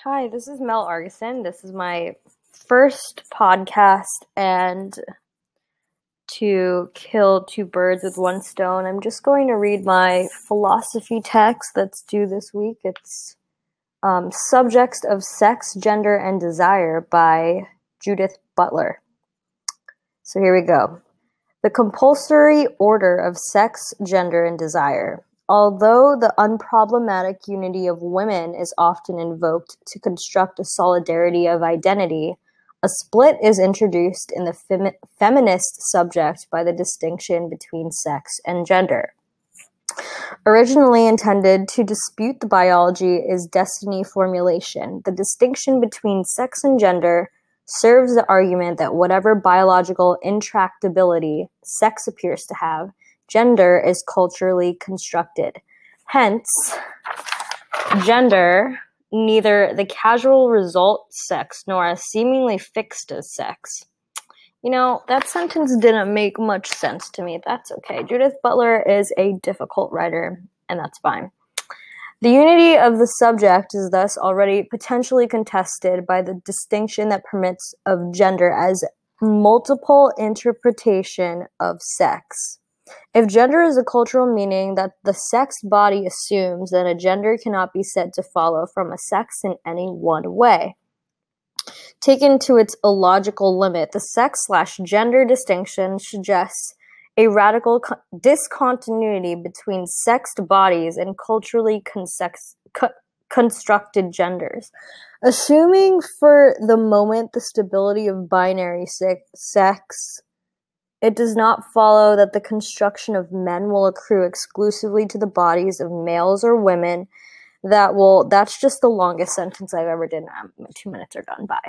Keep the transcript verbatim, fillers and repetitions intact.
Hi, this is Mel Argison. This is my first podcast, and to kill two birds with one stone, I'm just going to read my philosophy text that's due this week. It's um, Subjects of Sex, Gender, and Desire by Judith Butler. So here we go. The compulsory order of sex, gender, and desire. Although the unproblematic unity of women is often invoked to construct a solidarity of identity, a split is introduced in the fem- feminist subject by the distinction between sex and gender. Originally intended to dispute the biology is destiny formulation. The distinction between sex and gender serves the argument that whatever biological intractability sex appears to have, gender is culturally constructed. Hence, gender, neither the casual result sex nor as seemingly fixed as sex. You know, that sentence didn't make much sense to me. That's okay. Judith Butler is a difficult writer, and that's fine. The unity of the subject is thus already potentially contested by the distinction that permits of gender as multiple interpretation of sex. If gender is a cultural meaning that the sex body assumes, then a gender cannot be said to follow from a sex in any one way. Taken to its illogical limit, the sex slash gender distinction suggests a radical co- discontinuity between sexed bodies and culturally consex- co- constructed genders. Assuming for the moment the stability of binary se- sex, it does not follow that the construction of men will accrue exclusively to the bodies of males or women. That will, that's just the longest sentence I've ever done. Um, two minutes are gone by.